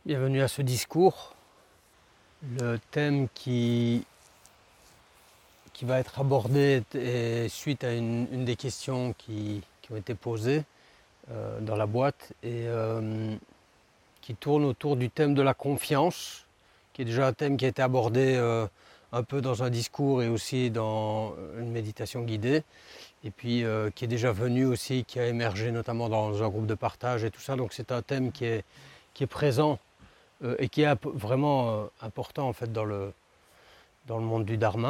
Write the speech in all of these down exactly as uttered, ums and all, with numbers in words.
Bienvenue à ce discours. Le thème qui, qui va être abordé est suite à une, une des questions qui, qui ont été posées euh, dans la boîte et euh, qui tourne autour du thème de la confiance, qui est déjà un thème qui a été abordé euh, un peu dans un discours et aussi dans une méditation guidée, et puis euh, qui est déjà venu aussi, qui a émergé notamment dans un groupe de partage et tout ça. Donc c'est un thème qui est, qui est présent Euh, et qui est vraiment euh, important en fait dans le, dans le monde du Dharma.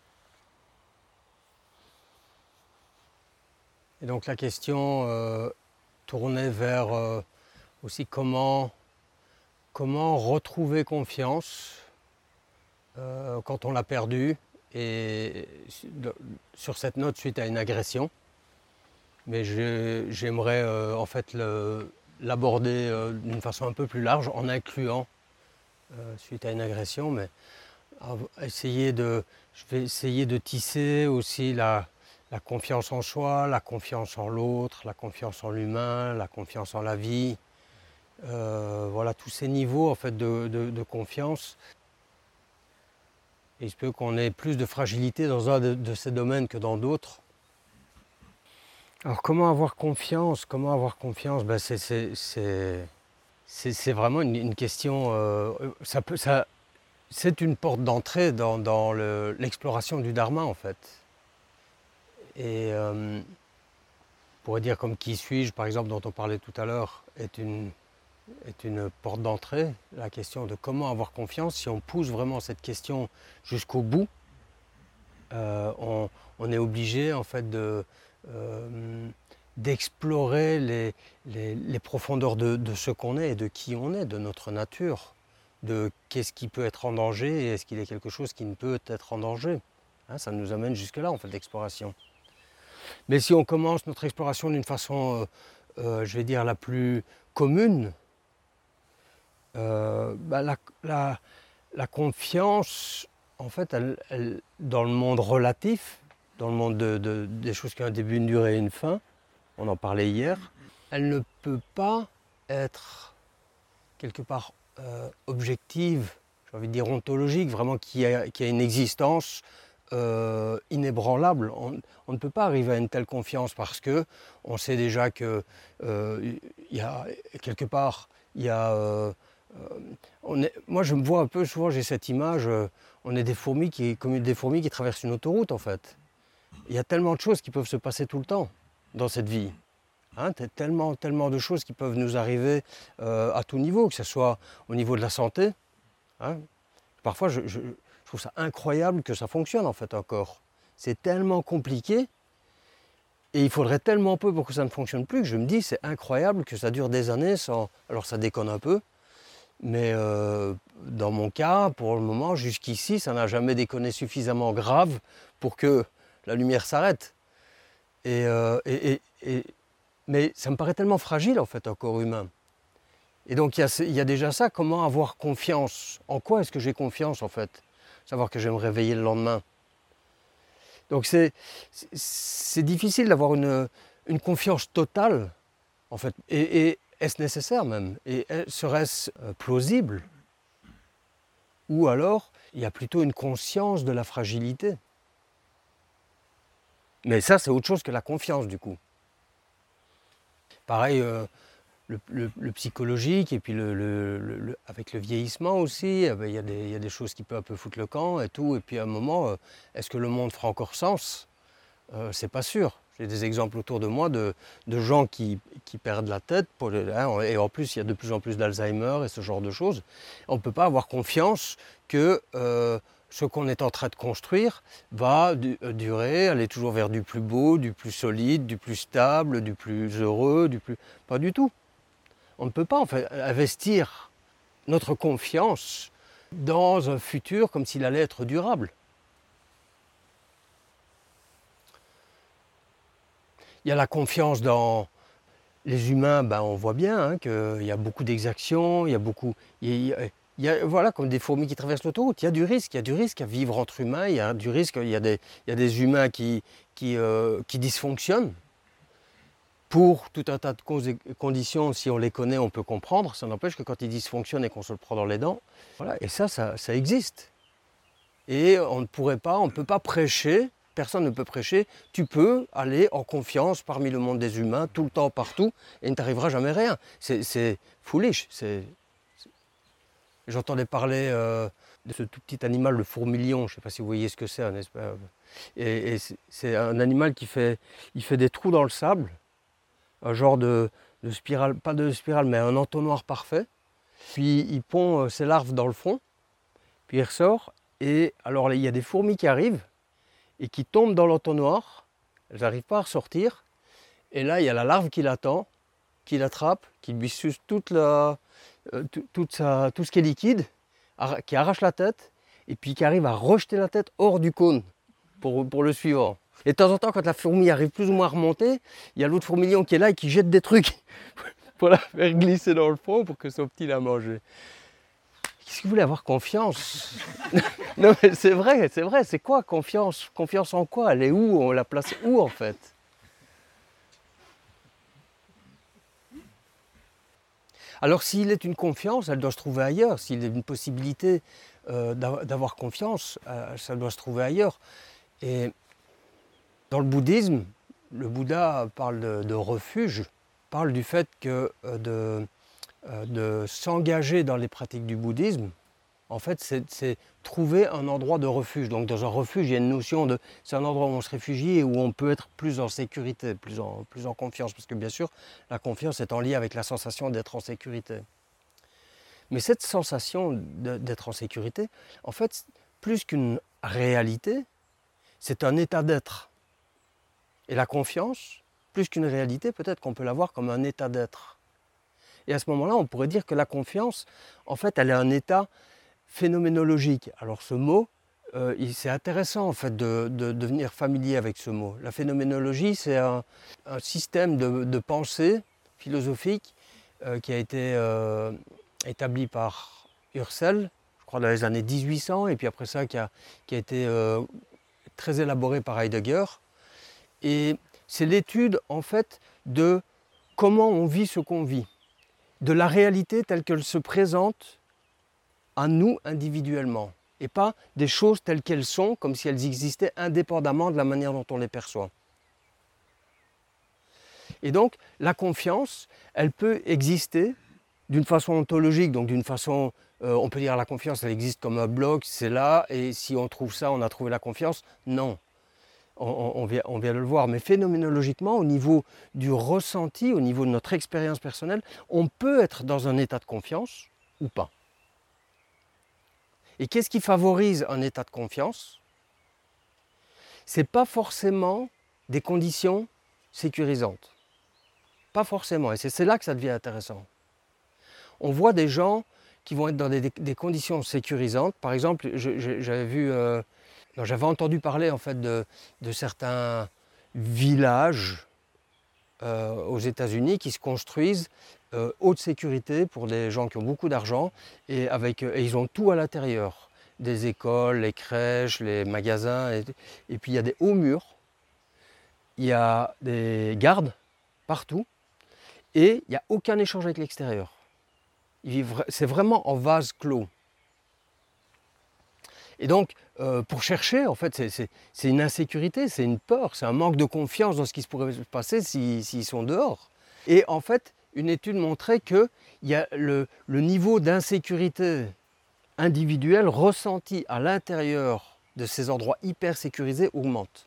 Et donc la question euh, tournait vers euh, aussi comment, comment retrouver confiance euh, quand on l'a perdue, et sur cette note suite à une agression. Mais j'aimerais euh, en fait le, l'aborder euh, d'une façon un peu plus large en incluant euh, suite à une agression, mais essayer de, je vais essayer de tisser aussi la, la confiance en soi, la confiance en l'autre, la confiance en l'humain, la confiance en la vie. Euh, voilà, tous ces niveaux en fait de, de, de confiance. Et il se peut qu'on ait plus de fragilité dans un de, de ces domaines que dans d'autres. Alors comment avoir confiance Comment avoir confiance ben, c'est, c'est, c'est, c'est, c'est vraiment une, une question. Euh, ça peut, ça, c'est une porte d'entrée dans, dans le, l'exploration du Dharma en fait. Et euh, on pourrait dire comme Qui suis-je par exemple dont on parlait tout à l'heure est une, est une porte d'entrée. La question de comment avoir confiance, si on pousse vraiment cette question jusqu'au bout, euh, on, on est obligé en fait de, euh, d'explorer les, les, les profondeurs de, de ce qu'on est et de qui on est, de notre nature, de qu'est-ce qui peut être en danger et est-ce qu'il y a quelque chose qui ne peut être en danger. Hein, ça nous amène jusque-là en fait l'exploration. Mais si on commence notre exploration d'une façon, euh, euh, je vais dire, la plus commune, euh, bah, la, la, la confiance, en fait, elle, elle, dans le monde relatif, dans le monde de, de, des choses qui ont un début, une durée et une fin, on en parlait hier, elle ne peut pas être quelque part euh, objective, j'ai envie de dire ontologique, vraiment qui a, qui a une existence euh, inébranlable. On, on ne peut pas arriver à une telle confiance parce que on sait déjà que euh, y a quelque part, il y a, euh, on est, moi je me vois un peu, souvent j'ai cette image, euh, on est des fourmis qui, comme des fourmis qui traversent une autoroute en fait. Il y a tellement de choses qui peuvent se passer tout le temps dans cette vie. Hein, tellement, tellement de choses qui peuvent nous arriver euh, à tout niveau, que ce soit au niveau de la santé. Hein. Parfois, je, je, je trouve ça incroyable que ça fonctionne en fait encore. C'est tellement compliqué et il faudrait tellement peu pour que ça ne fonctionne plus que je me dis c'est incroyable que ça dure des années sans... Alors ça déconne un peu, mais euh, dans mon cas, pour le moment, jusqu'ici, ça n'a jamais déconné suffisamment grave pour que la lumière s'arrête. Et, euh, et, et, et Mais ça me paraît tellement fragile en fait, un corps humain. Et donc il y a, il y a déjà ça, comment avoir confiance. En quoi est-ce que j'ai confiance en fait? Savoir que je vais me réveiller le lendemain. Donc c'est, c'est difficile d'avoir une, une confiance totale en fait. Et, et est-ce nécessaire même? Et serait-ce plausible? Ou alors il y a plutôt une conscience de la fragilité. Mais ça c'est autre chose que la confiance du coup. Pareil, euh, le, le, le psychologique et puis le, le, le, avec le vieillissement aussi, eh ben, il y a des, il y a des choses qui peuvent un peu foutre le camp et tout. Et puis à un moment, euh, est-ce que le monde fera encore sens? euh, C'est pas sûr. J'ai des exemples autour de moi de, de gens qui, qui perdent la tête. Pour le, hein, et en plus, il y a de plus en plus d'Alzheimer et ce genre de choses. On ne peut pas avoir confiance que euh, ce qu'on est en train de construire va du, euh, durer, aller toujours vers du plus beau, du plus solide, du plus stable, du plus heureux, du plus... Pas du tout. On ne peut pas en fait investir notre confiance dans un futur comme s'il allait être durable. Il y a la confiance dans les humains, ben on voit bien hein, qu'il y a beaucoup d'exactions, il y a beaucoup... Il y a, il y a, voilà, comme des fourmis qui traversent l'autoroute, il y a du risque, il y a du risque à vivre entre humains, il y a du risque, il y a des, il y a des humains qui, qui, euh, qui dysfonctionnent pour tout un tas de causes et conditions, si on les connaît, on peut comprendre. Ça n'empêche que quand ils dysfonctionnent et qu'on se le prend dans les dents, voilà, et ça, ça, ça existe. Et on ne pourrait pas, on ne peut pas prêcher, personne ne peut prêcher, tu peux aller en confiance parmi le monde des humains, tout le temps, partout, et il ne t'arrivera jamais rien. C'est foolish. J'entendais parler euh, de ce tout petit animal, le fourmilion, je ne sais pas si vous voyez ce que c'est, n'est-ce pas? Et, et c'est un animal qui fait, il fait des trous dans le sable, un genre de, de spirale, pas de spirale, mais un entonnoir parfait. Puis il pond ses larves dans le fond, puis il ressort, et alors il y a des fourmis qui arrivent, et qui tombent dans l'entonnoir, elles n'arrivent pas à ressortir, et là il y a la larve qui l'attend, qui l'attrape, qui lui suce toute la, euh, tout, toute sa, tout ce qui est liquide, qui arrache la tête, et puis qui arrive à rejeter la tête hors du cône pour, pour le suivant. Et de temps en temps, quand la fourmi arrive plus ou moins à remonter, il y a l'autre fourmilion qui est là et qui jette des trucs pour la faire glisser dans le fond pour que son petit la mange. Qu'est-ce que vous voulez avoir confiance? Non mais c'est vrai, c'est vrai, c'est quoi confiance? Confiance en quoi? Elle est où? On la place où en fait? Alors s'il est une confiance, elle doit se trouver ailleurs. S'il est une possibilité euh, d'avoir confiance, euh, ça doit se trouver ailleurs. Et dans le bouddhisme, le Bouddha parle de, de refuge, parle du fait que euh, de, euh, de s'engager dans les pratiques du bouddhisme, en fait, c'est trouver un endroit de refuge. Donc dans un refuge, il y a une notion de... c'est un endroit où on se réfugie et où on peut être plus en sécurité, plus en, plus en confiance. Parce que bien sûr, la confiance est en lien avec la sensation d'être en sécurité. Mais cette sensation d'être en sécurité, en fait, plus qu'une réalité, c'est un état d'être. Et la confiance, plus qu'une réalité, peut-être qu'on peut la voir comme un état d'être. Et à ce moment-là, on pourrait dire que la confiance, en fait, elle est un état phénoménologique. Alors ce mot, euh, c'est intéressant en fait de, de, de devenir familier avec ce mot. La phénoménologie, c'est un, un système de, de pensée philosophique euh, qui a été euh, établi par Husserl, je crois dans les années mille huit cents, et puis après ça qui a, qui a été euh, très élaboré par Heidegger. Et c'est l'étude en fait de comment on vit ce qu'on vit, de la réalité telle qu'elle se présente à nous individuellement, et pas des choses telles qu'elles sont, comme si elles existaient indépendamment de la manière dont on les perçoit. Et donc, la confiance, elle peut exister d'une façon ontologique, donc d'une façon, euh, on peut dire la confiance, elle existe comme un bloc, c'est là, et si on trouve ça, on a trouvé la confiance. Non, on, on, on, vient, on vient de le voir, mais phénoménologiquement, au niveau du ressenti, au niveau de notre expérience personnelle, on peut être dans un état de confiance ou pas. Et qu'est-ce qui favorise un état de confiance? Ce n'est pas forcément des conditions sécurisantes. Pas forcément, et c'est là que ça devient intéressant. On voit des gens qui vont être dans des, des conditions sécurisantes. Par exemple, j'avais vu, euh, j'avais entendu parler en fait de, de certains villages euh, aux États-Unis qui se construisent euh, haute sécurité pour des gens qui ont beaucoup d'argent et, avec, et ils ont tout à l'intérieur. Des écoles, les crèches, les magasins, et, et puis il y a des hauts murs, il y a des gardes partout, et il n'y a aucun échange avec l'extérieur. C'est vraiment en vase clos. Et donc, euh, pour chercher, en fait, c'est une insécurité, c'est une peur, c'est un manque de confiance dans ce qui se pourrait se passer s'ils si, si sont dehors. Et en fait, une étude montrait que y a le, le niveau d'insécurité individuel ressenti à l'intérieur de ces endroits hyper sécurisés augmente.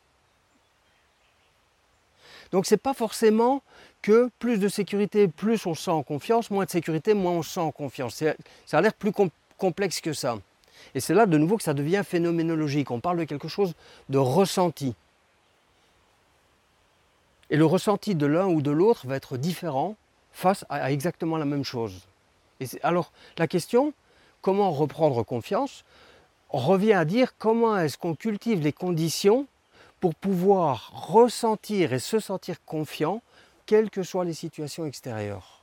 Donc ce n'est pas forcément que plus de sécurité, plus on se sent en confiance, moins de sécurité, moins on se sent en confiance. Ça a l'air plus com complexe que ça. Et c'est là de nouveau que ça devient phénoménologique. On parle de quelque chose de ressenti. Et le ressenti de l'un ou de l'autre va être différent face à exactement la même chose. Et alors la question, comment reprendre confiance, on revient à dire comment est-ce qu'on cultive les conditions pour pouvoir ressentir et se sentir confiant, quelles que soient les situations extérieures.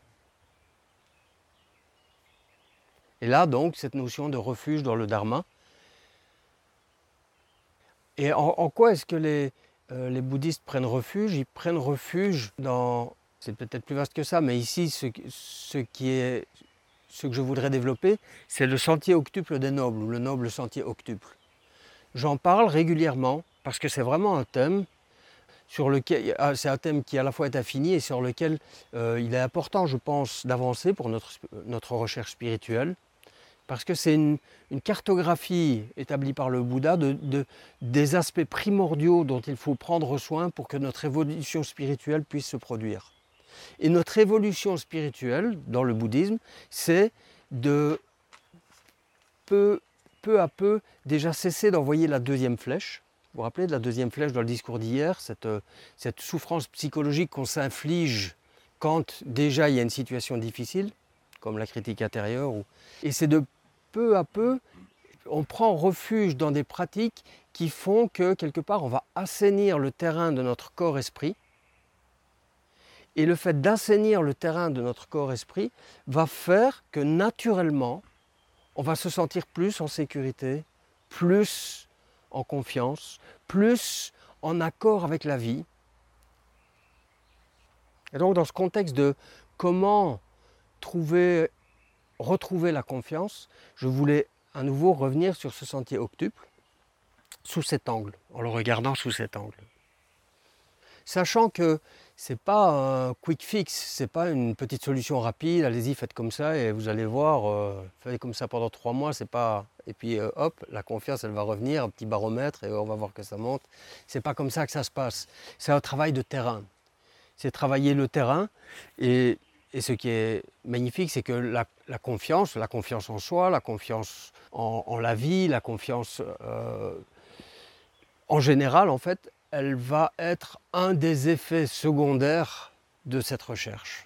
Et là donc, cette notion de refuge dans le Dharma. Et en, en quoi est-ce que les, euh, les bouddhistes prennent refuge? Ils prennent refuge dans c'est peut-être plus vaste que ça, mais ici, ce, ce, qui est, ce que je voudrais développer, c'est le sentier octuple des nobles, ou le noble sentier octuple. J'en parle régulièrement, parce que c'est vraiment un thème, sur lequel, c'est un thème qui à la fois est infini et sur lequel euh, il est important, je pense, d'avancer pour notre, notre recherche spirituelle. Parce que c'est une, une cartographie établie par le Bouddha de, de, des aspects primordiaux dont il faut prendre soin pour que notre évolution spirituelle puisse se produire. Et notre évolution spirituelle, dans le bouddhisme, c'est de peu, peu à peu déjà cesser d'envoyer la deuxième flèche. Vous vous rappelez de la deuxième flèche dans le discours d'hier, cette, cette souffrance psychologique qu'on s'inflige quand déjà il y a une situation difficile, comme la critique intérieure. Ou... Et c'est de peu à peu, on prend refuge dans des pratiques qui font que, quelque part, on va assainir le terrain de notre corps-esprit. Et le fait d'assainir le terrain de notre corps-esprit va faire que, naturellement, on va se sentir plus en sécurité, plus en confiance, plus en accord avec la vie. Et donc, dans ce contexte de comment trouver, retrouver la confiance, je voulais à nouveau revenir sur ce sentier octuple sous cet angle, en le regardant sous cet angle. Sachant que ce n'est pas un quick fix, ce n'est pas une petite solution rapide, allez-y, faites comme ça et vous allez voir, euh, faites comme ça pendant trois mois, c'est pas... et puis euh, hop, la confiance elle va revenir, un petit baromètre et on va voir que ça monte. C'est pas comme ça que ça se passe, c'est un travail de terrain. C'est travailler le terrain et, et ce qui est magnifique, c'est que la, la confiance, la confiance en soi, la confiance en, en la vie, la confiance euh, en général en fait, elle va être un des effets secondaires de cette recherche.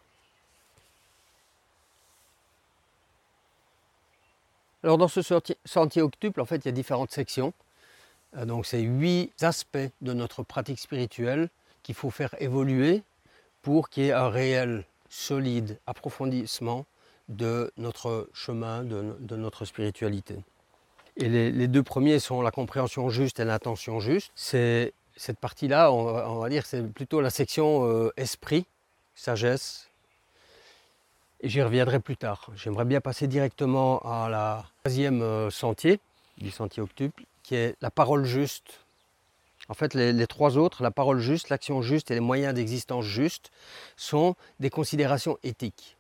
Alors dans ce sentier octuple, en fait, il y a différentes sections. Donc c'est huit aspects de notre pratique spirituelle qu'il faut faire évoluer pour qu'il y ait un réel, solide approfondissement de notre chemin, de, de notre spiritualité. Et les, les deux premiers sont la compréhension juste et l'intention juste. C'est cette partie-là, on, on va dire, c'est plutôt la section euh, esprit, sagesse. Et j'y reviendrai plus tard. J'aimerais bien passer directement à la troisième euh, sentier, du sentier octuple, qui est la parole juste. En fait, les, les trois autres, la parole juste, l'action juste et les moyens d'existence juste, sont des considérations éthiques.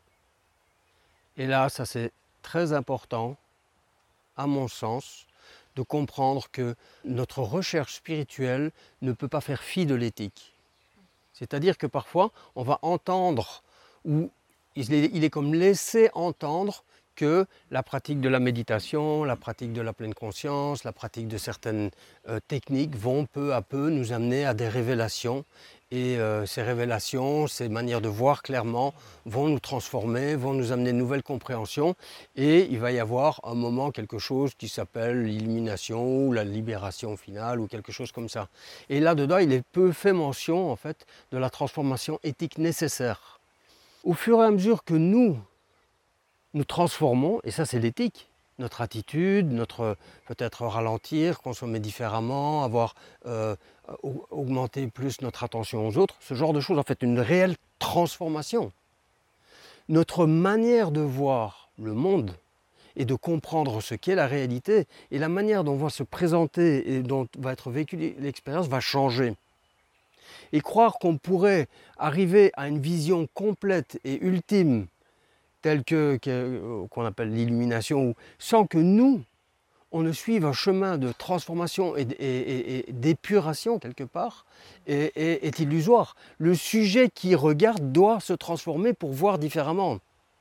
Et là, ça c'est très important, à mon sens, de comprendre que notre recherche spirituelle ne peut pas faire fi de l'éthique. C'est-à-dire que parfois, on va entendre, ou il est, il est comme laissé entendre que la pratique de la méditation, la pratique de la pleine conscience, la pratique de certaines euh, techniques vont peu à peu nous amener à des révélations. Et euh, ces révélations, ces manières de voir clairement vont nous transformer, vont nous amener de nouvelles compréhensions. Et il va y avoir un moment, quelque chose qui s'appelle l'illumination ou la libération finale ou quelque chose comme ça. Et là-dedans, il est peu fait mention en fait de la transformation éthique nécessaire. Au fur et à mesure que nous, nous transformons, et ça c'est l'éthique, notre attitude, notre peut-être ralentir, consommer différemment, avoir euh, augmenté plus notre attention aux autres, ce genre de choses, en fait une réelle transformation. Notre manière de voir le monde et de comprendre ce qu'est la réalité et la manière dont on va se présenter et dont va être vécue l'expérience va changer. Et croire qu'on pourrait arriver à une vision complète et ultime telle que, que, qu'on appelle l'illumination, sans que nous, on ne suive un chemin de transformation et, et, et, et d'épuration quelque part, est, est, est illusoire. Le sujet qui regarde doit se transformer pour voir différemment.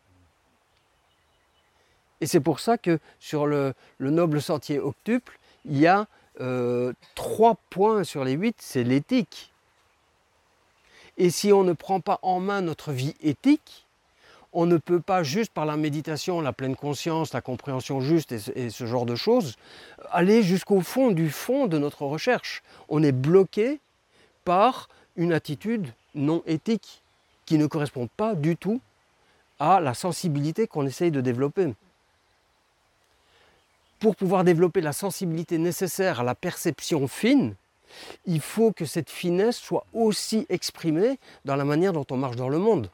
Et c'est pour ça que sur le, le noble sentier octuple, il y a euh, trois points sur les huit, c'est l'éthique. Et si on ne prend pas en main notre vie éthique, on ne peut pas juste par la méditation, la pleine conscience, la compréhension juste et ce, et ce genre de choses, aller jusqu'au fond du fond de notre recherche. On est bloqué par une attitude non éthique qui ne correspond pas du tout à la sensibilité qu'on essaye de développer. Pour pouvoir développer la sensibilité nécessaire à la perception fine, il faut que cette finesse soit aussi exprimée dans la manière dont on marche dans le monde.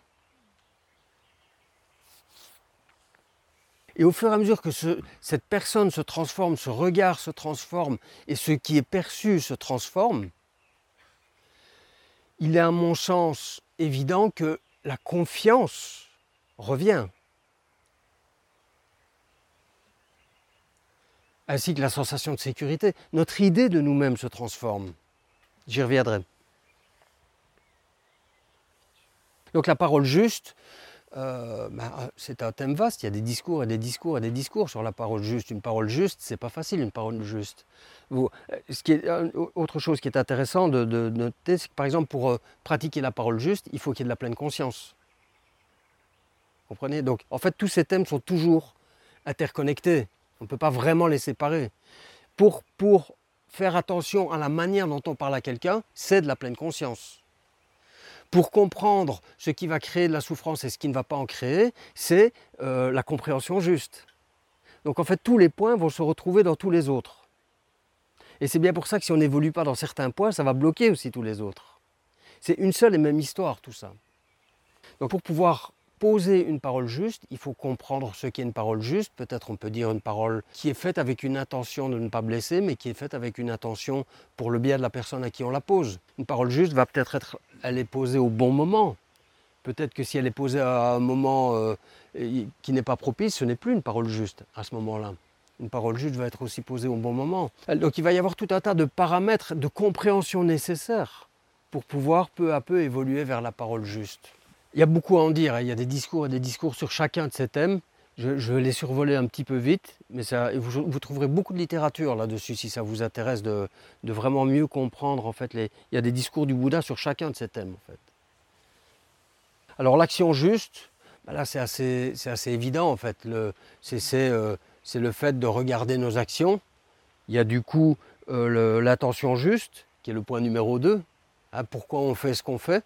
Et au fur et à mesure que ce, cette personne se transforme, ce regard se transforme et ce qui est perçu se transforme, il est à mon sens évident que la confiance revient. Ainsi que la sensation de sécurité. Notre idée de nous-mêmes se transforme. J'y reviendrai. Donc la parole juste, euh, ben, c'est un thème vaste. Il y a des discours et des discours et des discours sur la parole juste. Une parole juste, c'est pas facile, une parole juste. Vous, ce qui est, autre chose qui est intéressant de, de, de noter, c'est que par exemple pour euh, pratiquer la parole juste, il faut qu'il y ait de la pleine conscience. Vous comprenez? Donc en fait tous ces thèmes sont toujours interconnectés. On ne peut pas vraiment les séparer. Pour, pour faire attention à la manière dont on parle à quelqu'un, c'est de la pleine conscience. Pour comprendre ce qui va créer de la souffrance et ce qui ne va pas en créer, c'est euh, la compréhension juste. Donc en fait, tous les points vont se retrouver dans tous les autres. Et c'est bien pour ça que si on n'évolue pas dans certains points, ça va bloquer aussi tous les autres. C'est une seule et même histoire, tout ça. Donc pour pouvoir poser une parole juste, il faut comprendre ce qu'est une parole juste. Peut-être on peut dire une parole qui est faite avec une intention de ne pas blesser, mais qui est faite avec une intention pour le bien de la personne à qui on la pose. Une parole juste va peut-être être, elle est posée au bon moment. Peut-être que si elle est posée à un moment euh, qui n'est pas propice, ce n'est plus une parole juste à ce moment-là. Une parole juste va être aussi posée au bon moment. Donc il va y avoir tout un tas de paramètres de compréhension nécessaires pour pouvoir peu à peu évoluer vers la parole juste. Il y a beaucoup à en dire, hein. Il y a des discours et des discours sur chacun de ces thèmes. Je, je vais les survoler un petit peu vite, mais ça, vous, vous trouverez beaucoup de littérature là-dessus si ça vous intéresse de, de vraiment mieux comprendre. En fait, les, il y a des discours du Bouddha sur chacun de ces thèmes. En fait. Alors l'action juste, ben là c'est assez, c'est assez évident en fait. Le, c'est, c'est, euh, c'est le fait de regarder nos actions. Il y a du coup euh, le, l'attention juste, qui est le point numéro deux. Hein, pourquoi on fait ce qu'on fait,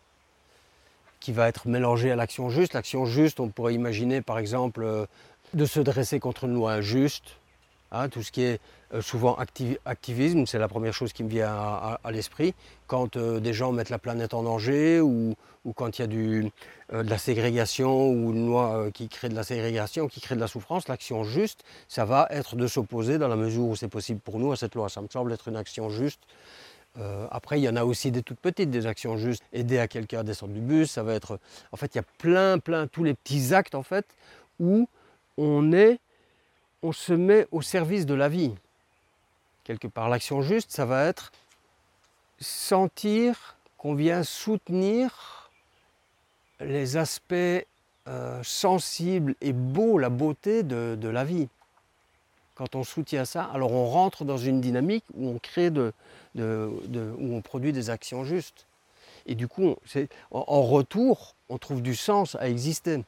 qui va être mélangé à l'action juste. L'action juste, on pourrait imaginer par exemple euh, de se dresser contre une loi injuste. Hein, tout ce qui est euh, souvent activ- activisme, c'est la première chose qui me vient à, à, à l'esprit. Quand euh, des gens mettent la planète en danger ou, ou quand il y a du, euh, de la ségrégation ou une loi euh, qui crée de la ségrégation, qui crée de la souffrance, l'action juste, ça va être de s'opposer dans la mesure où c'est possible pour nous à cette loi. Ça me semble être une action juste. Euh, après, il y en a aussi des toutes petites, des actions justes. Aider à quelqu'un à descendre du bus, ça va être... En fait, il y a plein, plein, tous les petits actes, en fait, où on est, on se met au service de la vie. Quelque part, l'action juste, ça va être sentir qu'on vient soutenir les aspects euh, sensibles et beaux, la beauté de, de la vie. Quand on soutient ça, alors on rentre dans une dynamique où on crée de, de, de où on produit des actions justes. Et du coup, c'est, en, en retour, on trouve du sens à exister.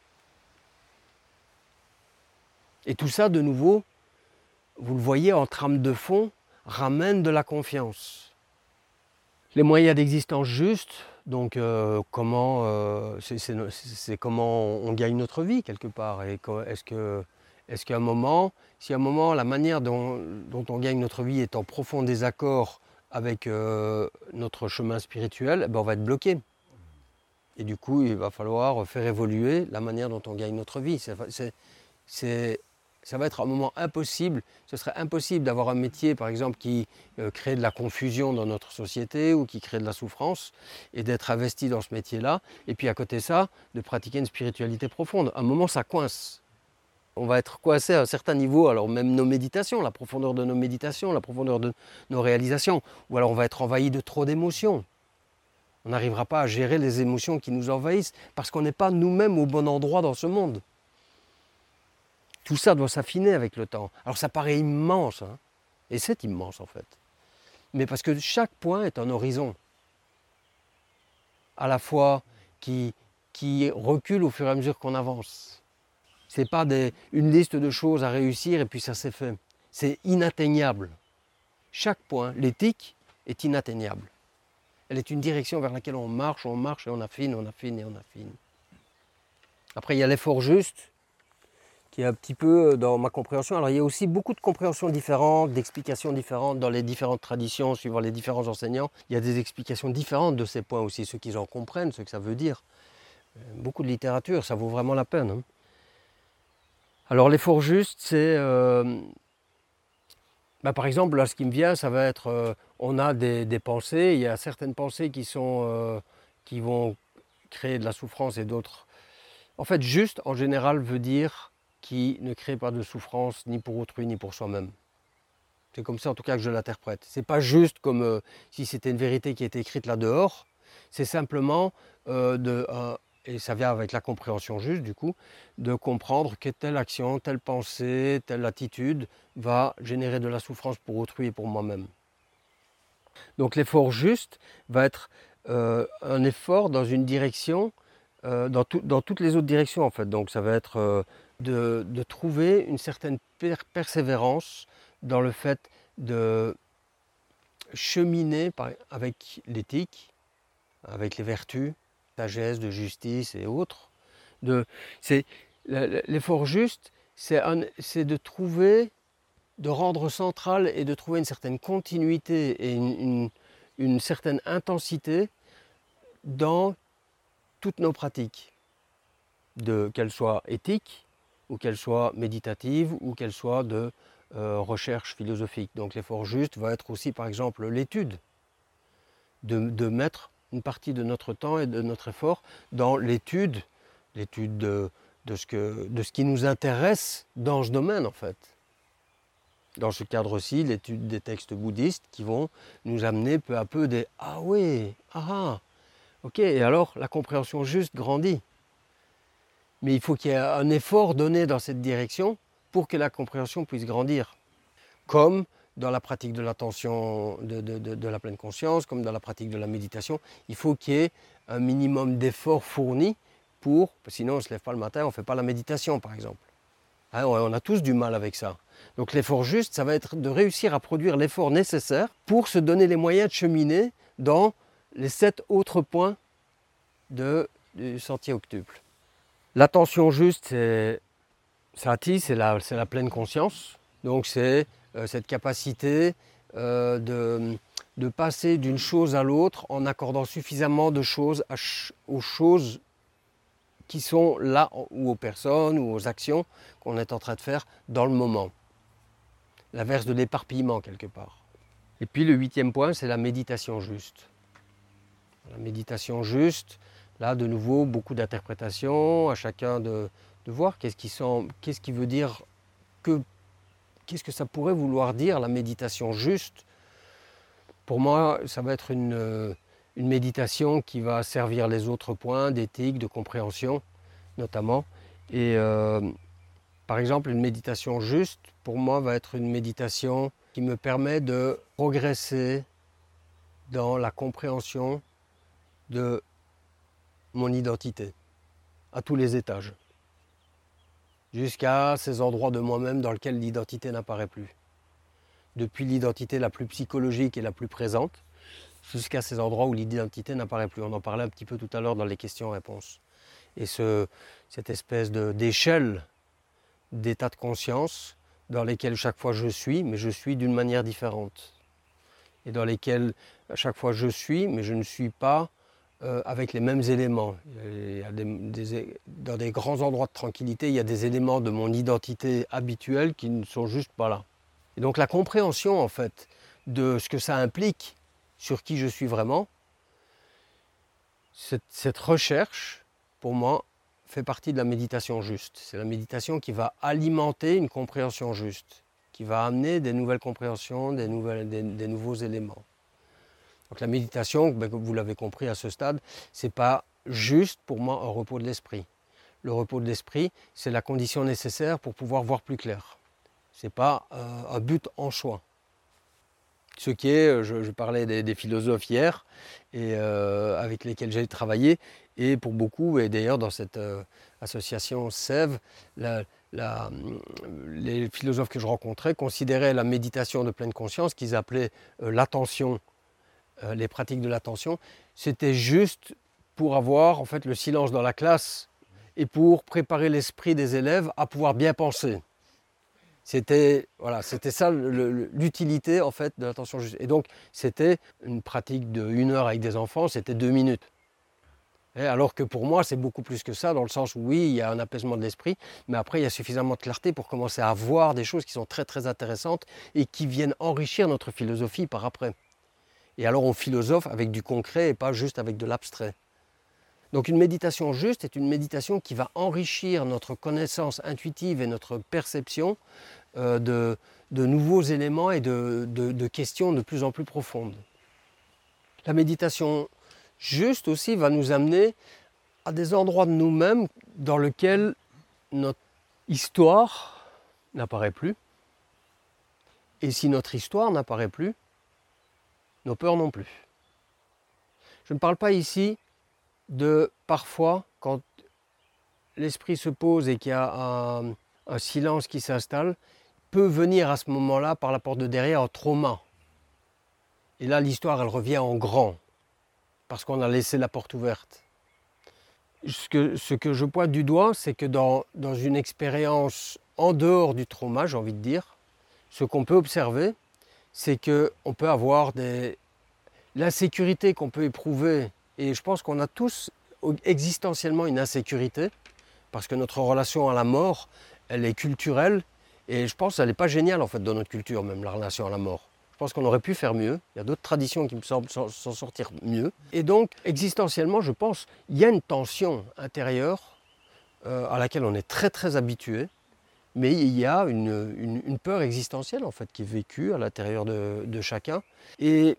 Et tout ça, de nouveau, vous le voyez en trame de fond, ramène de la confiance. Les moyens d'existence juste, donc euh, comment, euh, c'est, c'est, c'est comment on gagne notre vie quelque part. Et est-ce que Est-ce qu'à un moment, si à un moment la manière dont, dont on gagne notre vie est en profond désaccord avec euh, notre chemin spirituel, ben on va être bloqué. Et du coup, il va falloir faire évoluer la manière dont on gagne notre vie. C'est, c'est, c'est, ça va être un moment impossible. Ce serait impossible d'avoir un métier, par exemple, qui euh, crée de la confusion dans notre société ou qui crée de la souffrance et d'être investi dans ce métier-là. Et puis à côté de ça, de pratiquer une spiritualité profonde. À un moment, ça coince. On va être coincé à un certain niveau, alors même nos méditations, la profondeur de nos méditations, la profondeur de nos réalisations, ou alors on va être envahi de trop d'émotions. On n'arrivera pas à gérer les émotions qui nous envahissent parce qu'on n'est pas nous-mêmes au bon endroit dans ce monde. Tout ça doit s'affiner avec le temps. Alors ça paraît immense, hein, et c'est immense en fait. Mais parce que chaque point est un horizon, à la fois qui, qui recule au fur et à mesure qu'on avance. Ce n'est pas des, une liste de choses à réussir et puis ça s'est fait. C'est inatteignable. Chaque point, l'éthique, est inatteignable. Elle est une direction vers laquelle on marche, on marche et on affine, on affine et on affine. Après, il y a l'effort juste, qui est un petit peu dans ma compréhension. Alors il y a aussi beaucoup de compréhensions différentes, d'explications différentes dans les différentes traditions, suivant les différents enseignants. Il y a des explications différentes de ces points aussi, ceux qui en comprennent, ce que ça veut dire. Beaucoup de littérature, ça vaut vraiment la peine. Hein. Alors l'effort juste, c'est... Euh, bah, par exemple, là ce qui me vient, ça va être... Euh, on a des, des pensées, il y a certaines pensées qui, sont, euh, qui vont créer de la souffrance et d'autres... En fait, juste, en général, veut dire qui ne crée pas de souffrance ni pour autrui ni pour soi-même. C'est comme ça en tout cas que je l'interprète. C'est pas juste comme euh, si c'était une vérité qui était écrite là dehors, c'est simplement euh, de, euh, et ça vient avec la compréhension juste du coup, de comprendre que telle action, telle pensée, telle attitude va générer de la souffrance pour autrui et pour moi-même. Donc l'effort juste va être euh, un effort dans une direction, euh, dans, tout, dans toutes les autres directions en fait. Donc ça va être euh, de, de trouver une certaine per persévérance dans le fait de cheminer par, avec l'éthique, avec les vertus, sagesse, de justice et autres. L'effort juste, c'est de trouver, de rendre central et de trouver une certaine continuité et une, une, une certaine intensité dans toutes nos pratiques, qu'elles soient éthiques, ou qu'elles soient méditatives, ou qu'elles soient de euh, recherche philosophique. Donc l'effort juste va être aussi par exemple l'étude, de, de mettre une partie de notre temps et de notre effort dans l'étude, l'étude de, de, ce que, de ce qui nous intéresse dans ce domaine en fait. Dans ce cadre-ci, l'étude des textes bouddhistes qui vont nous amener peu à peu des « Ah oui, ah ah, ok », et alors la compréhension juste grandit. Mais il faut qu'il y ait un effort donné dans cette direction pour que la compréhension puisse grandir. Comme dans la pratique de l'attention, de, de, de, de la pleine conscience, comme dans la pratique de la méditation, il faut qu'il y ait un minimum d'efforts fournis pour, sinon on ne se lève pas le matin, on ne fait pas la méditation par exemple. Hein, on a tous du mal avec ça. Donc l'effort juste, ça va être de réussir à produire l'effort nécessaire pour se donner les moyens de cheminer dans les sept autres points de, du sentier octuple. L'attention juste, c'est sati, c'est la, la pleine conscience. Donc c'est euh, cette capacité euh, de, de passer d'une chose à l'autre en accordant suffisamment de choses à ch aux choses qui sont là, ou aux personnes, ou aux actions qu'on est en train de faire dans le moment. L'inverse de l'éparpillement quelque part. Et puis le huitième point, c'est la méditation juste. La méditation juste, là de nouveau beaucoup d'interprétations, à chacun de, de voir qu'est-ce qui, qu'est-ce qui veut dire, que, qu'est-ce que ça pourrait vouloir dire la méditation juste. Pour moi, ça va être une, une méditation qui va servir les autres points d'éthique, de compréhension notamment. Et euh, par exemple, une méditation juste, pour moi, va être une méditation qui me permet de progresser dans la compréhension de mon identité, à tous les étages, jusqu'à ces endroits de moi-même dans lesquels l'identité n'apparaît plus. Depuis l'identité la plus psychologique et la plus présente, jusqu'à ces endroits où l'identité n'apparaît plus. On en parlait un petit peu tout à l'heure dans les questions-réponses. Et ce, cette espèce d'échelle d'états de conscience dans lesquels chaque fois je suis, mais je suis d'une manière différente. Et dans lesquels à chaque fois je suis, mais je ne suis pas euh, avec les mêmes éléments. Il y a des, des, dans des grands endroits de tranquillité, il y a des éléments de mon identité habituelle qui ne sont juste pas là. Et donc la compréhension en fait de ce que ça implique sur qui je suis vraiment, cette, cette recherche, pour moi, fait partie de la méditation juste. C'est la méditation qui va alimenter une compréhension juste, qui va amener des nouvelles compréhensions, des, nouvelles, des, des nouveaux éléments. Donc la méditation, ben, comme vous l'avez compris à ce stade, ce n'est pas juste pour moi un repos de l'esprit. Le repos de l'esprit, c'est la condition nécessaire pour pouvoir voir plus clair. Ce n'est pas euh, un but en soi. Ce qui est, je, je parlais des, des philosophes hier, et, euh, avec lesquels j'ai travaillé, et pour beaucoup, et d'ailleurs dans cette euh, association S E V, la, la, les philosophes que je rencontrais considéraient la méditation de pleine conscience, qu'ils appelaient euh, l'attention, euh, les pratiques de l'attention, c'était juste pour avoir en fait le silence dans la classe et pour préparer l'esprit des élèves à pouvoir bien penser. C'était voilà, c'était ça l'utilité en fait de l'attention juste. Et donc c'était une pratique de une heure avec des enfants, c'était deux minutes. Et alors que pour moi c'est beaucoup plus que ça, dans le sens où oui, il y a un apaisement de l'esprit, mais après il y a suffisamment de clarté pour commencer à voir des choses qui sont très très intéressantes et qui viennent enrichir notre philosophie par après. Et alors on philosophe avec du concret et pas juste avec de l'abstrait. Donc une méditation juste est une méditation qui va enrichir notre connaissance intuitive et notre perception euh, de, de nouveaux éléments et de, de, de questions de plus en plus profondes. La méditation juste aussi va nous amener à des endroits de nous-mêmes dans lesquels notre histoire n'apparaît plus. Et si notre histoire n'apparaît plus, nos peurs non plus. Je ne parle pas ici de parfois, quand l'esprit se pose et qu'il y a un, un silence qui s'installe, peut venir à ce moment-là, par la porte de derrière, un trauma. Et là, l'histoire, elle revient en grand, parce qu'on a laissé la porte ouverte. Ce que, ce que je pointe du doigt, c'est que dans, dans une expérience en dehors du trauma, j'ai envie de dire, ce qu'on peut observer, c'est qu'on peut avoir des... l'insécurité qu'on peut éprouver. Et je pense qu'on a tous existentiellement une insécurité, parce que notre relation à la mort, elle est culturelle, et je pense qu'elle n'est pas géniale en fait dans notre culture, même la relation à la mort. Je pense qu'on aurait pu faire mieux, il y a d'autres traditions qui me semblent s'en sortir mieux. Et donc, existentiellement, je pense, il y a une tension intérieure euh, à laquelle on est très très habitué, mais il y a une, une, une peur existentielle en fait qui est vécue à l'intérieur de, de chacun. Et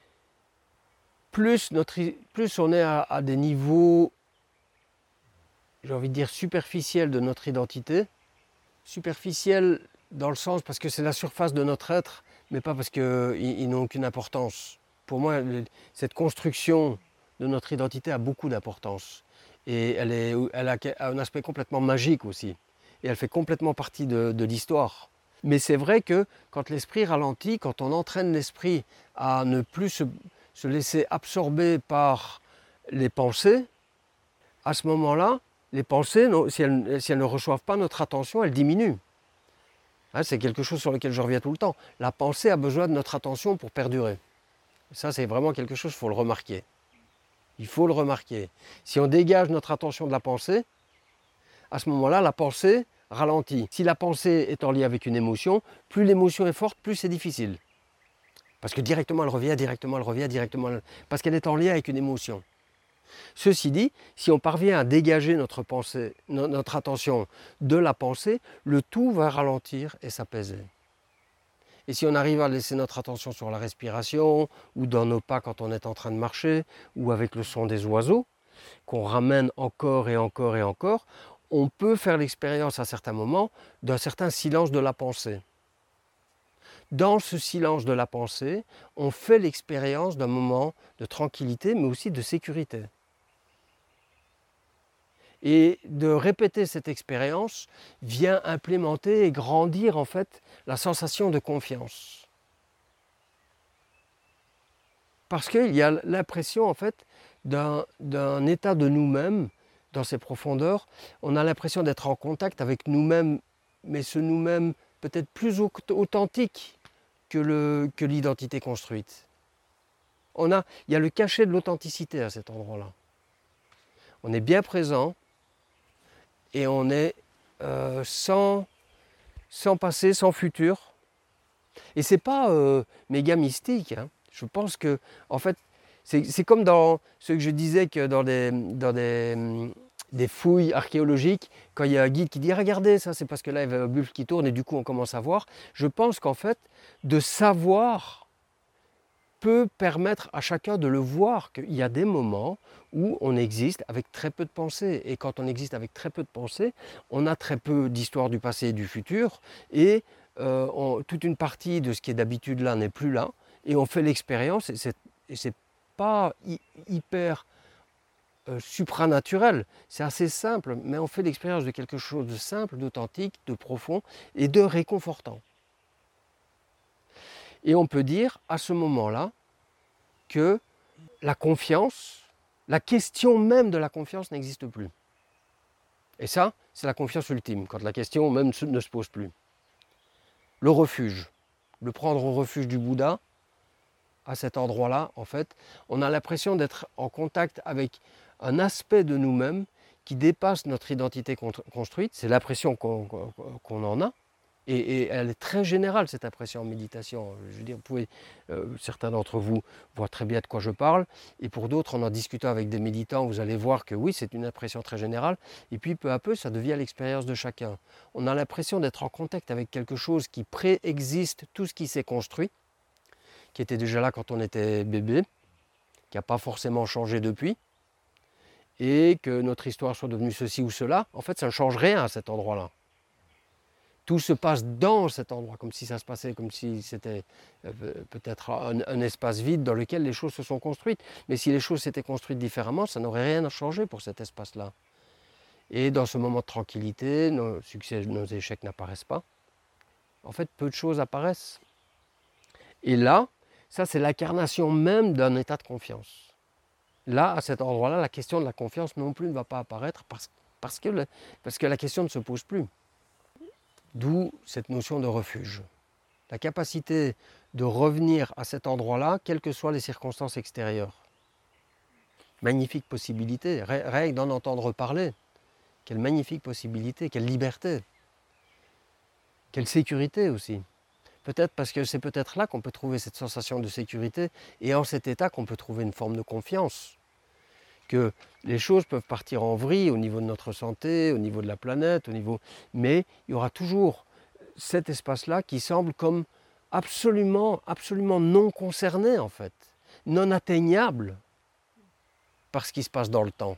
Plus, notre, plus on est à, à des niveaux, j'ai envie de dire, superficiels de notre identité, superficiels dans le sens parce que c'est la surface de notre être, mais pas parce qu'ils ils n'ont aucune importance. Pour moi, cette construction de notre identité a beaucoup d'importance. Et elle, est, elle a un aspect complètement magique aussi. Et elle fait complètement partie de, de l'histoire. Mais c'est vrai que quand l'esprit ralentit, quand on entraîne l'esprit à ne plus se... se laisser absorber par les pensées, à ce moment-là, les pensées, si elles, si elles ne reçoivent pas notre attention, elles diminuent. Hein, c'est quelque chose sur lequel je reviens tout le temps. La pensée a besoin de notre attention pour perdurer. Ça, c'est vraiment quelque chose, il faut le remarquer. Il faut le remarquer. Si on dégage notre attention de la pensée, à ce moment-là, la pensée ralentit. Si la pensée est en lien avec une émotion, plus l'émotion est forte, plus c'est difficile. Parce que directement elle revient, directement elle revient, directement elle... parce qu'elle est en lien avec une émotion. Ceci dit, si on parvient à dégager notre pensée, notre attention de la pensée, le tout va ralentir et s'apaiser. Et si on arrive à laisser notre attention sur la respiration, ou dans nos pas quand on est en train de marcher, ou avec le son des oiseaux, qu'on ramène encore et encore et encore, on peut faire l'expérience à certains moments d'un certain silence de la pensée. Dans ce silence de la pensée, on fait l'expérience d'un moment de tranquillité, mais aussi de sécurité. Et de répéter cette expérience vient implémenter et grandir en fait la sensation de confiance. Parce qu'il y a l'impression en fait d'un, d'un état de nous-mêmes dans ces profondeurs. On a l'impression d'être en contact avec nous-mêmes, mais ce nous-mêmes peut-être plus authentique que, le, que l'identité construite. On a, il y a le cachet de l'authenticité à cet endroit-là. On est bien présent et on est euh, sans, sans passé, sans futur. Et ce n'est pas euh, méga mystique. Hein. Je pense que, en fait, c'est, c'est comme dans ce que je disais que dans des, dans des, des fouilles archéologiques, quand il y a un guide qui dit « Regardez, ça c'est parce que là il y avait un buffle qui tourne et du coup on commence à voir ». Je pense qu'en fait, de savoir peut permettre à chacun de le voir, qu'il y a des moments où on existe avec très peu de pensée. Et quand on existe avec très peu de pensée, on a très peu d'histoire du passé et du futur, et euh, on, toute une partie de ce qui est d'habitude là n'est plus là, et on fait l'expérience, et c'est, et c'est pas hy- hyper euh, supranaturel, c'est assez simple, mais on fait l'expérience de quelque chose de simple, d'authentique, de profond et de réconfortant. Et on peut dire à ce moment-là que la confiance, la question même de la confiance n'existe plus. Et ça, c'est la confiance ultime, quand la question même ne se pose plus. Le refuge, le prendre au refuge du Bouddha, à cet endroit-là, en fait, on a l'impression d'être en contact avec un aspect de nous-mêmes qui dépasse notre identité construite. C'est l'impression qu'on qu'on en a. Et, et elle est très générale, cette impression en méditation. Je veux dire, vous pouvez, euh, certains d'entre vous voient très bien de quoi je parle, et pour d'autres, en en discutant avec des méditants, vous allez voir que oui, c'est une impression très générale, et puis peu à peu, ça devient l'expérience de chacun. On a l'impression d'être en contact avec quelque chose qui préexiste tout ce qui s'est construit, qui était déjà là quand on était bébé, qui n'a pas forcément changé depuis, et que notre histoire soit devenue ceci ou cela, en fait, ça ne change rien à cet endroit-là. Tout se passe dans cet endroit, comme si ça se passait, comme si c'était euh, peut-être un, un espace vide dans lequel les choses se sont construites. Mais si les choses s'étaient construites différemment, ça n'aurait rien à changer pour cet espace-là. Et dans ce moment de tranquillité, nos succès, nos échecs n'apparaissent pas. En fait, peu de choses apparaissent. Et là, ça c'est l'incarnation même d'un état de confiance. Là, à cet endroit-là, la question de la confiance non plus ne va pas apparaître parce, parce, que, le, parce que la question ne se pose plus. D'où cette notion de refuge. La capacité de revenir à cet endroit-là, quelles que soient les circonstances extérieures. Magnifique possibilité, rien que d'en entendre parler. Quelle magnifique possibilité, quelle liberté. Quelle sécurité aussi. Peut-être parce que c'est peut-être là qu'on peut trouver cette sensation de sécurité et en cet état qu'on peut trouver une forme de confiance. Que les choses peuvent partir en vrille au niveau de notre santé, au niveau de la planète, au niveau... mais il y aura toujours cet espace-là qui semble comme absolument, absolument non concerné en fait, non atteignable par ce qui se passe dans le temps.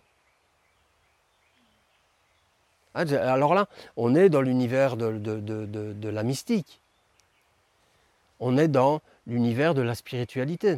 Alors là, on est dans l'univers de, de, de, de, de la mystique. On est dans l'univers de la spiritualité.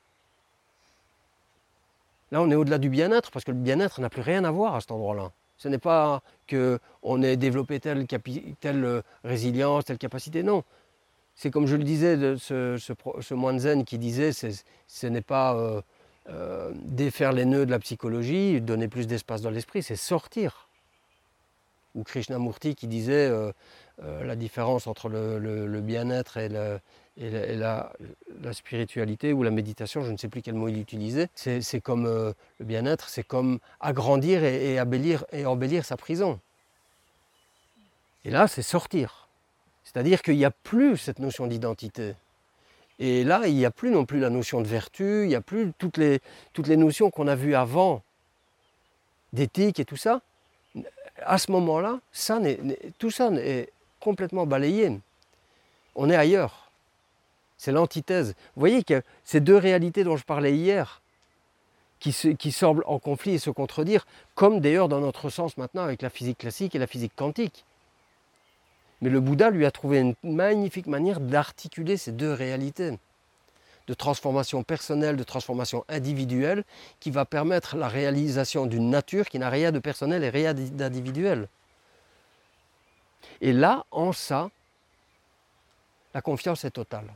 Là, on est au-delà du bien-être, parce que le bien-être n'a plus rien à voir à cet endroit-là. Ce n'est pas qu'on ait développé telle, telle résilience, telle capacité, non. C'est comme je le disais, de ce, ce, ce moine zen qui disait, ce n'est pas euh, euh, défaire les nœuds de la psychologie, donner plus d'espace dans l'esprit, c'est sortir. Ou Krishnamurti qui disait euh, euh, la différence entre le, le, le bien-être et, le, et, la, et la, la spiritualité ou la méditation, je ne sais plus quel mot il utilisait, c'est comme euh, le bien-être, c'est comme agrandir et, et, embellir, et embellir sa prison. Et là, c'est sortir. C'est-à-dire qu'il n'y a plus cette notion d'identité. Et là, il n'y a plus non plus la notion de vertu, il n'y a plus toutes les, toutes les notions qu'on a vues avant, d'éthique et tout ça. À ce moment-là, ça tout ça est complètement balayé. On est ailleurs. C'est l'antithèse. Vous voyez que ces deux réalités dont je parlais hier, qui, se, qui semblent en conflit et se contredire, comme d'ailleurs dans notre sens maintenant avec la physique classique et la physique quantique. Mais le Bouddha lui a trouvé une magnifique manière d'articuler ces deux réalités, de transformation personnelle, de transformation individuelle, qui va permettre la réalisation d'une nature qui n'a rien de personnel et rien d'individuel. Et là, en ça, la confiance est totale.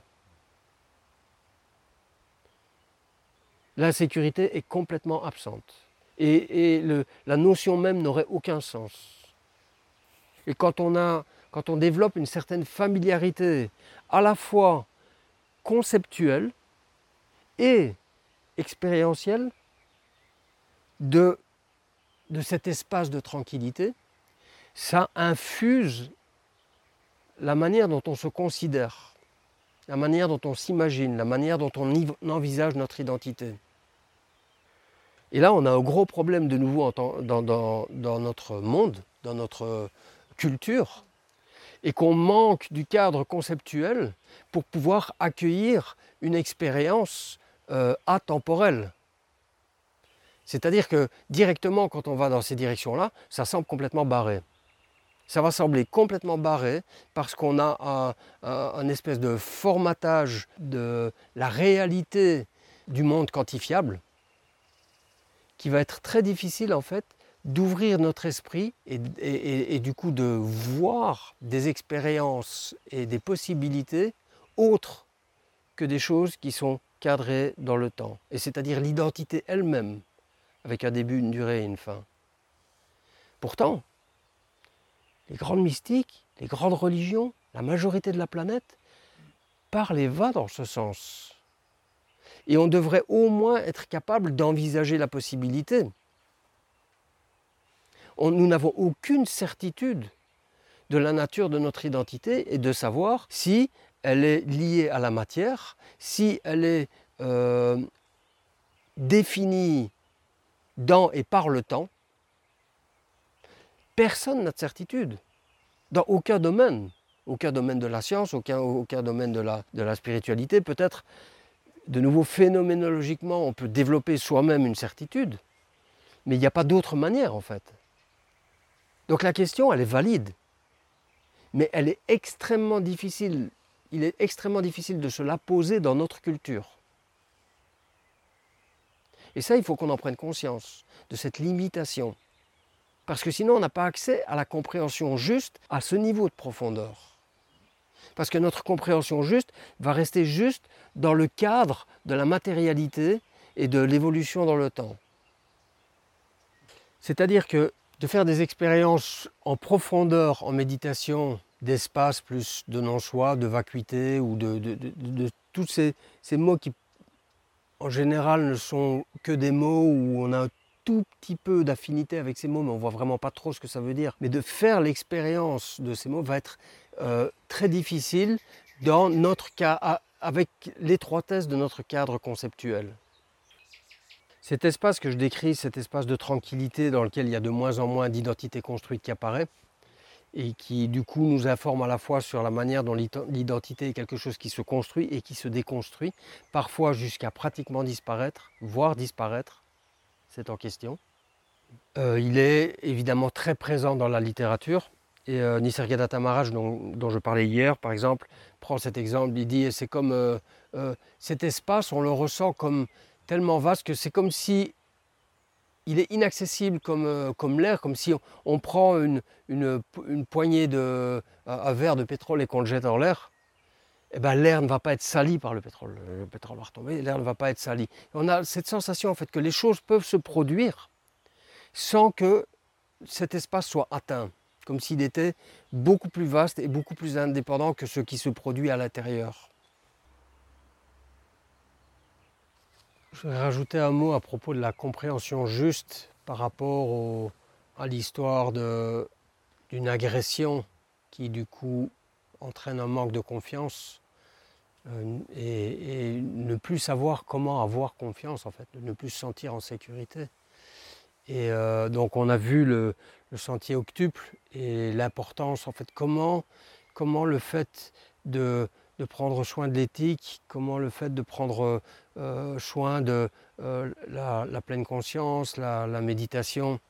L'insécurité est complètement absente. Et, et le, la notion même n'aurait aucun sens. Et quand on, a, quand on développe une certaine familiarité, à la fois conceptuelle et expérientielle, de, de cet espace de tranquillité, ça infuse la manière dont on se considère, la manière dont on s'imagine, la manière dont on envisage notre identité. Et là, on a un gros problème de nouveau dans, dans, dans notre monde, dans notre culture, et qu'on manque du cadre conceptuel pour pouvoir accueillir une expérience euh, atemporelle. C'est-à-dire que directement, quand on va dans ces directions-là, ça semble complètement barré. Ça va sembler complètement barré parce qu'on a un, un, un espèce de formatage de la réalité du monde quantifiable qui va être très difficile en fait d'ouvrir notre esprit et, et, et, et du coup de voir des expériences et des possibilités autres que des choses qui sont cadrées dans le temps. Et c'est-à-dire l'identité elle-même, avec un début, une durée et une fin. Pourtant, les grandes mystiques, les grandes religions, la majorité de la planète parle et va dans ce sens. Et on devrait au moins être capable d'envisager la possibilité. On, nous n'avons aucune certitude de la nature de notre identité et de savoir si elle est liée à la matière, si elle est euh, définie dans et par le temps. Personne n'a de certitude, dans aucun domaine, aucun domaine de la science, aucun, aucun domaine de la, de la spiritualité. Peut-être, de nouveau, phénoménologiquement, on peut développer soi-même une certitude, mais il n'y a pas d'autre manière en fait. Donc la question, elle est valide, mais elle est extrêmement difficile, il est extrêmement difficile de se la poser dans notre culture. Et ça, il faut qu'on en prenne conscience, de cette limitation. Parce que sinon, on n'a pas accès à la compréhension juste à ce niveau de profondeur. Parce que notre compréhension juste va rester juste dans le cadre de la matérialité et de l'évolution dans le temps. C'est-à-dire que de faire des expériences en profondeur, en méditation, d'espace plus de non-soi, de vacuité ou de, de, de, de, de tous ces, ces mots qui, en général, ne sont que des mots où on a un tout petit peu d'affinité avec ces mots, mais on ne voit vraiment pas trop ce que ça veut dire. Mais de faire l'expérience de ces mots va être euh, très difficile dans notre cas, avec l'étroitesse de notre cadre conceptuel. Cet espace que je décris, cet espace de tranquillité dans lequel il y a de moins en moins d'identité construite qui apparaît, et qui du coup nous informe à la fois sur la manière dont l'identité est quelque chose qui se construit et qui se déconstruit, parfois jusqu'à pratiquement disparaître, voire disparaître. C'est en question. Euh, il est évidemment très présent dans la littérature. Et euh, Nisargadatta Maharaj, dont, dont je parlais hier, par exemple, prend cet exemple. Il dit c'est comme euh, euh, cet espace, on le ressent comme tellement vaste que c'est comme si il est inaccessible comme, euh, comme l'air, comme si on, on prend une, une, une poignée de un verre de pétrole et qu'on le jette dans l'air. Eh ben, l'air ne va pas être sali par le pétrole. Le pétrole va retomber, l'air ne va pas être sali. On a cette sensation en fait que les choses peuvent se produire sans que cet espace soit atteint, comme s'il était beaucoup plus vaste et beaucoup plus indépendant que ce qui se produit à l'intérieur. Je vais rajouter un mot à propos de la compréhension juste par rapport au, à l'histoire d'une agression qui du coup entraîne un manque de confiance euh, et, et ne plus savoir comment avoir confiance en fait, ne plus se sentir en sécurité. Et euh, donc on a vu le, le sentier octuple et l'importance en fait, comment, comment le fait de, de prendre soin de l'éthique, comment le fait de prendre euh, soin de euh, la, la pleine conscience, la, la méditation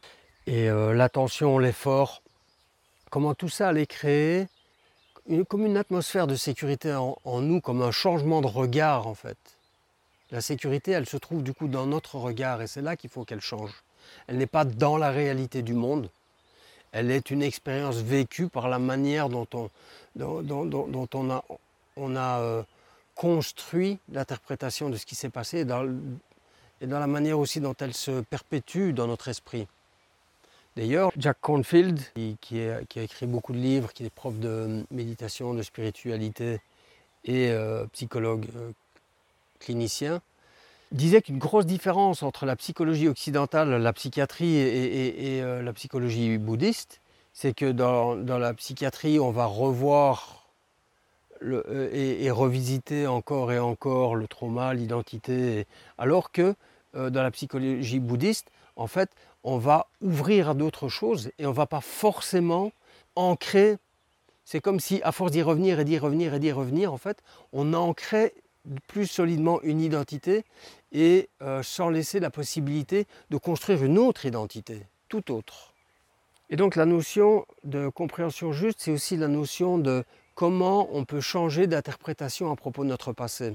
et euh, l'attention, l'effort, comment tout ça allait créer une, comme une atmosphère de sécurité en, en nous, comme un changement de regard en fait. La sécurité, elle se trouve du coup dans notre regard et c'est là qu'il faut qu'elle change. Elle n'est pas dans la réalité du monde, elle est une expérience vécue par la manière dont on, dont, dont, dont on a, on a euh, construit l'interprétation de ce qui s'est passé et dans, et dans la manière aussi dont elle se perpétue dans notre esprit. D'ailleurs, Jack Kornfield, qui, qui, est, qui a écrit beaucoup de livres, qui est prof de méditation, de spiritualité et euh, psychologue euh, clinicien, disait qu'une grosse différence entre la psychologie occidentale, la psychiatrie et, et, et euh, la psychologie bouddhiste, c'est que dans, dans la psychiatrie, on va revoir le, euh, et, et revisiter encore et encore le trauma, l'identité, alors que euh, dans la psychologie bouddhiste, en fait, on va ouvrir à d'autres choses et on ne va pas forcément ancrer. C'est comme si, à force d'y revenir et d'y revenir et d'y revenir, en fait, on ancrait plus solidement une identité et euh, sans laisser la possibilité de construire une autre identité, tout autre. Et donc la notion de compréhension juste, c'est aussi la notion de comment on peut changer d'interprétation à propos de notre passé.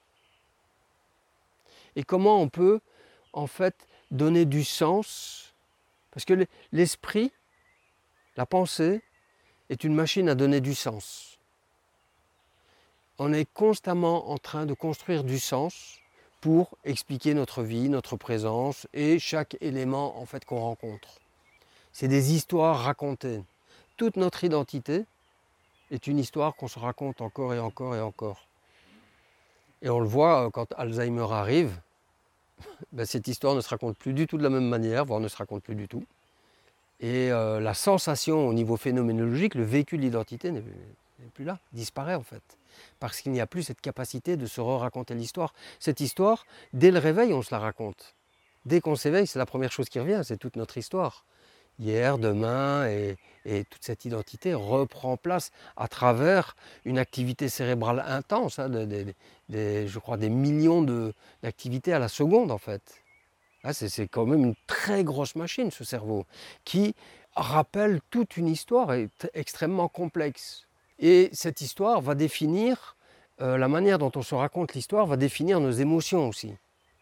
Et comment on peut, en fait, donner du sens, parce que l'esprit, la pensée, est une machine à donner du sens. On est constamment en train de construire du sens pour expliquer notre vie, notre présence et chaque élément en fait qu'on rencontre. C'est des histoires racontées. toute notre identité est une histoire qu'on se raconte encore et encore et encore. Et on le voit quand Alzheimer arrive, ben cette histoire ne se raconte plus du tout de la même manière, voire ne se raconte plus du tout. Et euh, la sensation au niveau phénoménologique, le vécu de l'identité n'est plus là, disparaît en fait. Parce qu'il n'y a plus cette capacité de se re-raconter l'histoire. Cette histoire, dès le réveil, on se la raconte. Dès qu'on s'éveille, c'est la première chose qui revient, c'est toute notre histoire. Hier, demain, et, et toute cette identité reprend place à travers une activité cérébrale intense, hein, de, de, de, je crois des millions d'activités à la seconde en fait. C'est quand même une très grosse machine, ce cerveau, qui rappelle toute une histoire et extrêmement complexe. Et cette histoire va définir, euh, la manière dont on se raconte l'histoire va définir nos émotions aussi.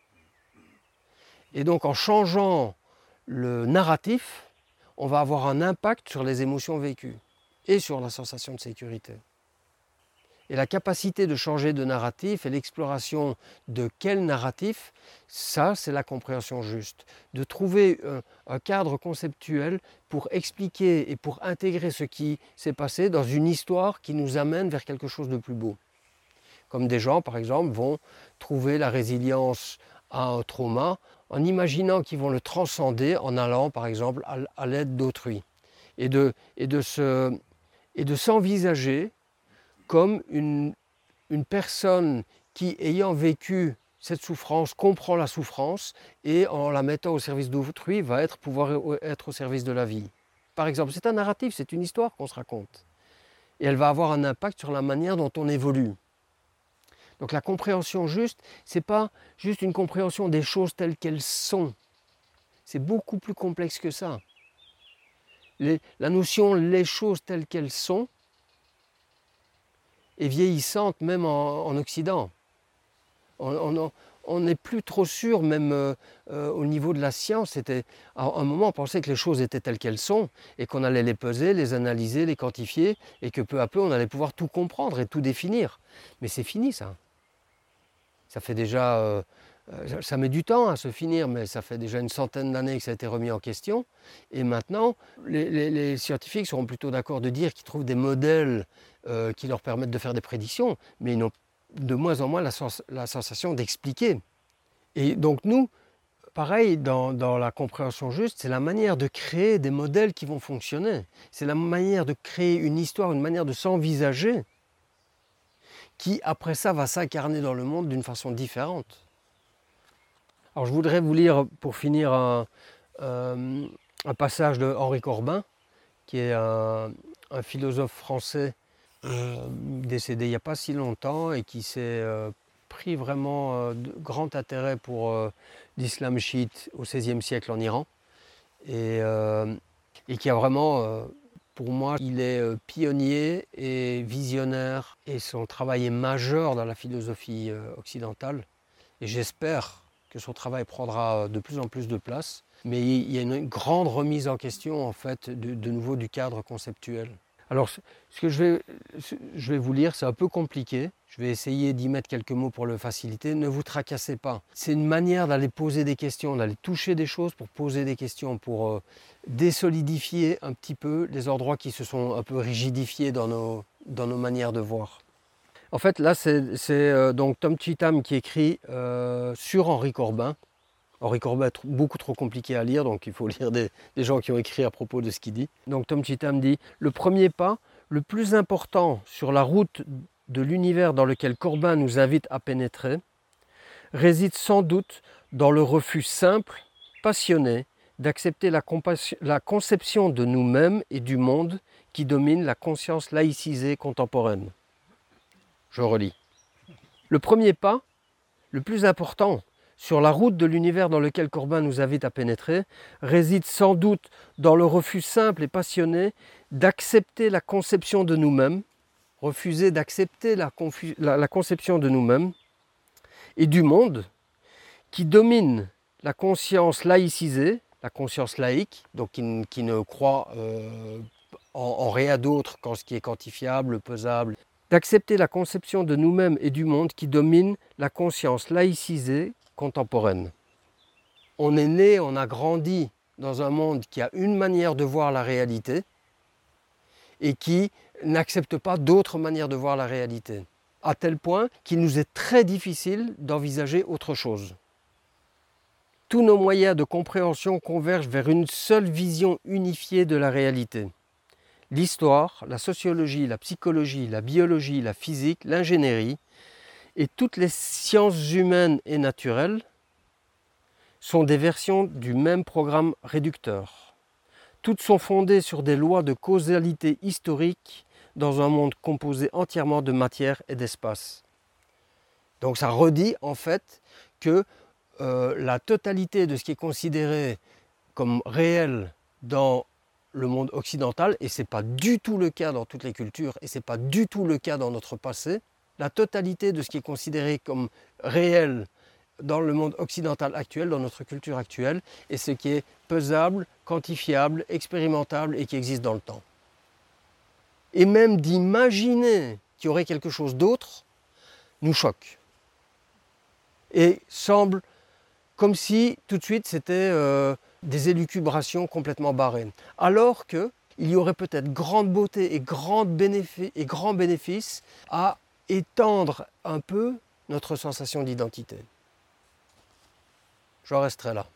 Et donc en changeant le narratif, on va avoir un impact sur les émotions vécues et sur la sensation de sécurité. Et la capacité de changer de narratif et l'exploration de quel narratif, ça c'est la compréhension juste. De trouver un, un cadre conceptuel pour expliquer et pour intégrer ce qui s'est passé dans une histoire qui nous amène vers quelque chose de plus beau. Comme des gens par exemple vont trouver la résilience à un trauma en imaginant qu'ils vont le transcender en allant par exemple à, à l'aide d'autrui. Et de, et de se, et de s'envisager comme une, une personne qui, ayant vécu cette souffrance, comprend la souffrance et en la mettant au service d'autrui, va être, pouvoir être au service de la vie. Par exemple, c'est un narratif, c'est une histoire qu'on se raconte. Et elle va avoir un impact sur la manière dont on évolue. Donc la compréhension juste, ce n'est pas juste une compréhension des choses telles qu'elles sont. C'est beaucoup plus complexe que ça. Les, la notion « les choses telles qu'elles sont », est vieillissante même en, en Occident. On n'est plus trop sûr, même euh, euh, au niveau de la science. C'était, à un moment, on pensait que les choses étaient telles qu'elles sont et qu'on allait les peser, les analyser, les quantifier et que peu à peu, on allait pouvoir tout comprendre et tout définir. Mais c'est fini, ça. Ça fait déjà... Euh, ça met du temps à se finir, mais ça fait déjà une centaine d'années que ça a été remis en question. Et maintenant, les, les, les scientifiques seront plutôt d'accord de dire qu'ils trouvent des modèles euh, qui leur permettent de faire des prédictions, mais ils n'ont de moins en moins la, sens la sensation d'expliquer. Et donc nous, pareil, dans, dans la compréhension juste, c'est la manière de créer des modèles qui vont fonctionner. C'est la manière de créer une histoire, une manière de s'envisager, qui après ça va s'incarner dans le monde d'une façon différente. Alors je voudrais vous lire pour finir un, un, un passage de Henri Corbin, qui est un, un philosophe français euh, décédé il n'y a pas si longtemps et qui s'est euh, pris vraiment euh, de grand intérêt pour euh, l'islam chiite au seizième siècle en Iran et, euh, et qui a vraiment, euh, pour moi, il est euh, pionnier et visionnaire et son travail est majeur dans la philosophie euh, occidentale et j'espère que son travail prendra de plus en plus de place, mais il y a une grande remise en question en fait de, de nouveau du cadre conceptuel. Alors ce que je vais, je vais vous lire, c'est un peu compliqué, je vais essayer d'y mettre quelques mots pour le faciliter, ne vous tracassez pas. C'est une manière d'aller poser des questions, d'aller toucher des choses pour poser des questions, pour euh, désolidifier un petit peu les endroits qui se sont un peu rigidifiés dans nos, dans nos manières de voir. En fait, là, c'est euh, donc Tom Cheetham qui écrit euh, sur Henri Corbin. Henri Corbin est beaucoup trop compliqué à lire, donc il faut lire des, des gens qui ont écrit à propos de ce qu'il dit. Donc Tom Cheetham dit « Le premier pas, le plus important sur la route de l'univers dans lequel Corbin nous invite à pénétrer, réside sans doute dans le refus simple, passionné, d'accepter la, la conception de nous-mêmes et du monde qui domine la conscience laïcisée contemporaine. » Je relis. Le premier pas, le plus important, sur la route de l'univers dans lequel Corbin nous invite à pénétrer, réside sans doute dans le refus simple et passionné d'accepter la conception de nous-mêmes, refuser d'accepter la, la, la conception de nous-mêmes et du monde qui domine la conscience laïcisée, la conscience laïque, donc qui, qui ne croit euh, en, en rien d'autre qu'en ce qui est quantifiable, pesable, d'accepter la conception de nous-mêmes et du monde qui domine la conscience laïcisée contemporaine. On est né, on a grandi dans un monde qui a une manière de voir la réalité et qui n'acceptent pas d'autres manières de voir la réalité, à tel point qu'il nous est très difficile d'envisager autre chose. Tous nos moyens de compréhension convergent vers une seule vision unifiée de la réalité. L'histoire, la sociologie, la psychologie, la biologie, la physique, l'ingénierie et toutes les sciences humaines et naturelles sont des versions du même programme réducteur. Toutes sont fondées sur des lois de causalité historique dans un monde composé entièrement de matière et d'espace. Donc ça redit en fait que euh, la totalité de ce qui est considéré comme réel dans le monde occidental, et ce n'est pas du tout le cas dans toutes les cultures, et ce n'est pas du tout le cas dans notre passé, la totalité de ce qui est considéré comme réel dans le monde occidental actuel, dans notre culture actuelle, et ce qui est pesable, quantifiable, expérimentable et qui existe dans le temps. Et même d'imaginer qu'il y aurait quelque chose d'autre nous choque. Et semble comme si tout de suite c'était euh, des élucubrations complètement barrées. Alors qu'il y aurait peut-être grande beauté et, grande bénéfice, et grand bénéfice à étendre un peu notre sensation d'identité. J'en resterai là.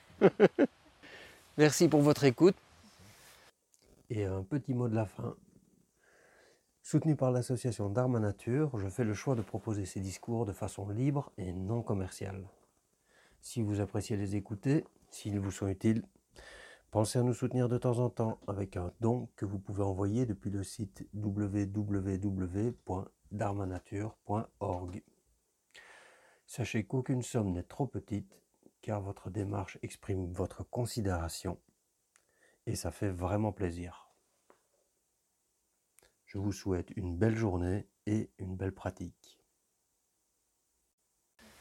Merci pour votre écoute. Et un petit mot de la fin. Soutenu par l'association Dharma Nature, je fais le choix de proposer ces discours de façon libre et non commerciale. Si vous appréciez les écouter, s'ils vous sont utiles, pensez à nous soutenir de temps en temps avec un don que vous pouvez envoyer depuis le site w w w point dharmanature point org. Sachez qu'aucune somme n'est trop petite, car votre démarche exprime votre considération et ça fait vraiment plaisir. Je vous souhaite une belle journée et une belle pratique.